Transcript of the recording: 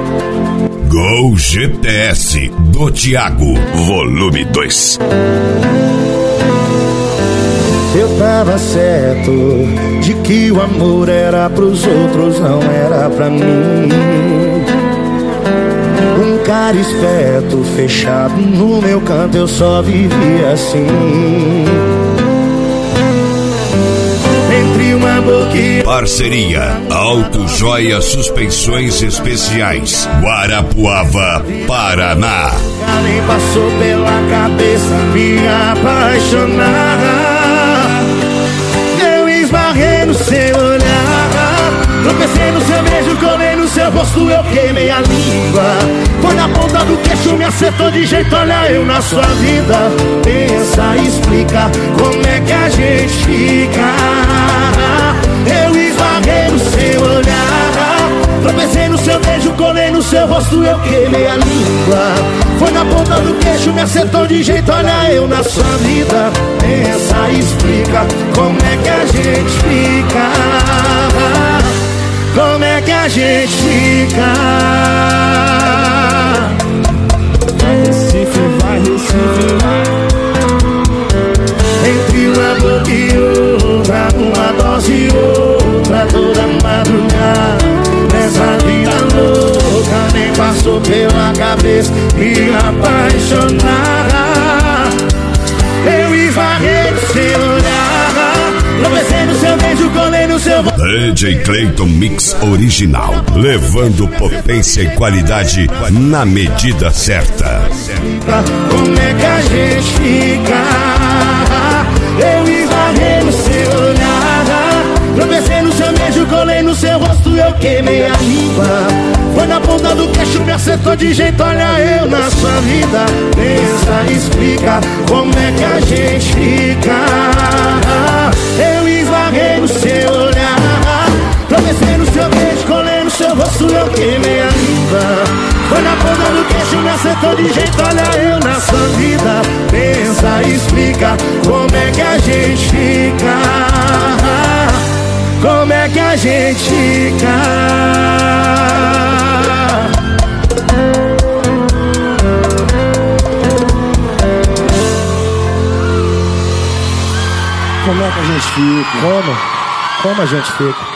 Gol GTS do Thiago, volume 2. Eu tava certo de que o amor era pros outros, não era pra mim. Um cara esperto, fechado no meu canto, eu só vivia assim. Entre uma boca e... Parceria Auto Joia Suspensões Especiais, Guarapuava, Paraná. Nem passou pela cabeça me apaixonar. Eu esbarrei no seu olhar, tropecei no seu beijo, colei no seu rosto, eu queimei a língua. Foi na ponta do queixo, me acertou de jeito, olha eu na sua vida. Pensa, explica como é que a gente fica. Eu esbarrei no seu olhar, tropecei no seu beijo, colei no seu rosto, eu queimei a língua. Foi na ponta do queixo, me acertou de jeito, olha eu na sua vida. Pensa, explica como é que a gente fica. Como é que a gente fica? Vai Recife, vai Recife, vai. Entre uma boca e outra, uma dose e outra, toda madrugada. Nessa vida louca, nem passou pela cabeça me apaixonar. Eu esbarrei no seu olhar, tropecei no seu beijo, colei no seu... DJ Clayton Mix Original, levando potência e qualidade na medida certa. Como é que a gente fica? Eu esbarrei no seu olhar, tropecei no seu beijo, colei no seu rosto, eu queimei a língua. Foi na ponta do queixo, me acertou de jeito, olha eu na sua vida. Pensa, explica como é que a gente fica. Eu esbarrei no seu olhar, tropecei no seu beijo, colei no seu rosto, eu queimei a língua. Foi na ponta do queixo, me acertou de jeito, olha eu na sua vida. Pensa, explica como é que a gente fica. Como é que a gente fica? Como é que a gente fica? Como a gente fica?